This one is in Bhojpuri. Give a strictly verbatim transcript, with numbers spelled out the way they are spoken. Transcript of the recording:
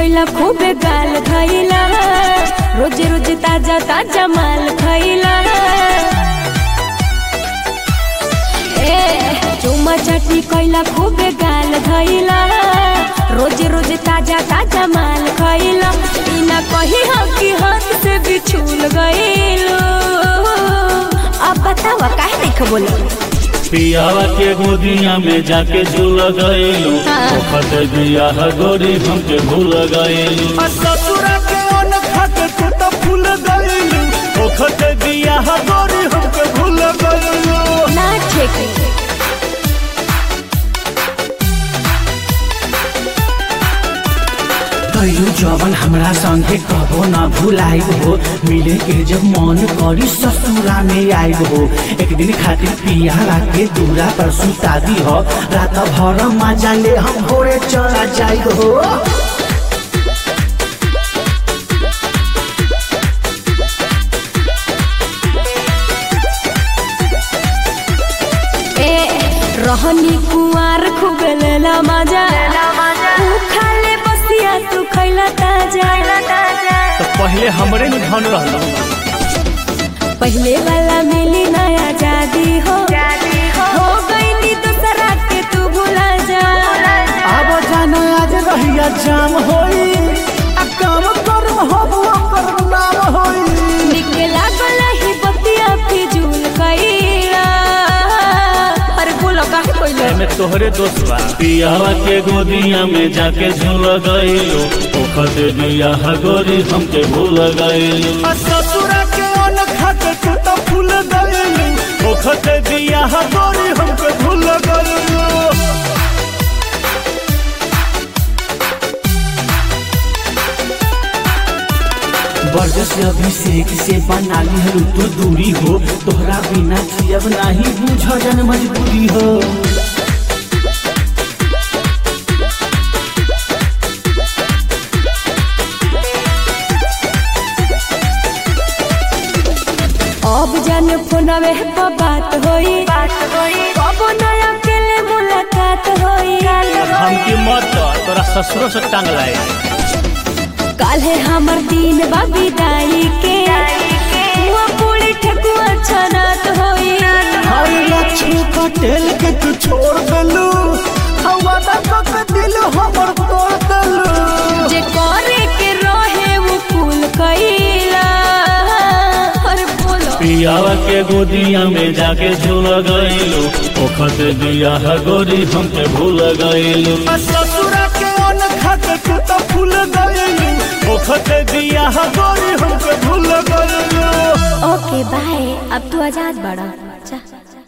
कैला खूब गाल खैला, रोज रोज ताजा ताजा माल खैला। ए चुमा चटनी कैला खूब गाल खैला, रोज रोज ताजा ताजा माल खैला। इना कही हम कि हाथ से बिछुल गइलो, अब बतावा काहे देख बोलो। पियावा के गोदिया में जाके झूल गइलू, ओखत बियाह गोरी हमके भूल गइलू। ससुरा के अन खा के तू तो फूल गइलू, ओखत बियाह गोरी हमके भूल गइलू। ना ठेके कहियो जवन हमरा संगे कबो ना भुलाइब हो, मिले के जब मन करी ससुरा में आइब हो। एक दिन खातिर पिया के दूरा पर सुता दी हो, रात भर मजा ले हम भोरे चला जाइब हो। ए रहनी कुंवार खूब लेला मजा, तू खाले बसिया तू खैला ताजा। तो पहले हमरे में धन रहलो, पहले वाला मिली नया आजादी हो, हो गई नी दूसरा के तू भुला जा। अब जाना आज रहिया जाम होई, आ काम कर हो कर नाम होई। निकला गला ही बतिया फिजूल कइला, अरे बोलो काहे कोइला। में तोहरे दोस्त बा। पियावा के गोदिया में जाके झूल गइलू, ओखत बियाह गोरी हमके भूल गइलू। ससुरा के अन खा के तू तो फूल गइलू, ओखत बियाह गोरी हमके भूल गइलू। बरजस अभिषेक से बना लिहलू तू दूरी हो, तोहरा बिना जियब नहीं बुझ जन मजबूरी हो। अब जान फोनवे पे बात होई, अब नया अकेले मुलाकात होई। हमके मत तोरा ससुरो से टांग लाए। काल्हे हमर दिन बा विदाई के, हुआ पूरी ठकुआ छनात होई। हरे लक्ष्मी पटेल के तू छोड़ देलू, हवा का दिल हमर तोड़ देलू। जे करे के रहे वो कुल कइला, अरे बोलो। पियावा के गोदिया में जाके झूल गइलू, ओखत बियाह गोरी हमके भूल गइलू। ससुरा के अन खा के तू तो फूल गइलू, ओखत बियाह गोरी हमके भूल गइलू। ओके बाय, अब तू आजाद बड़ा।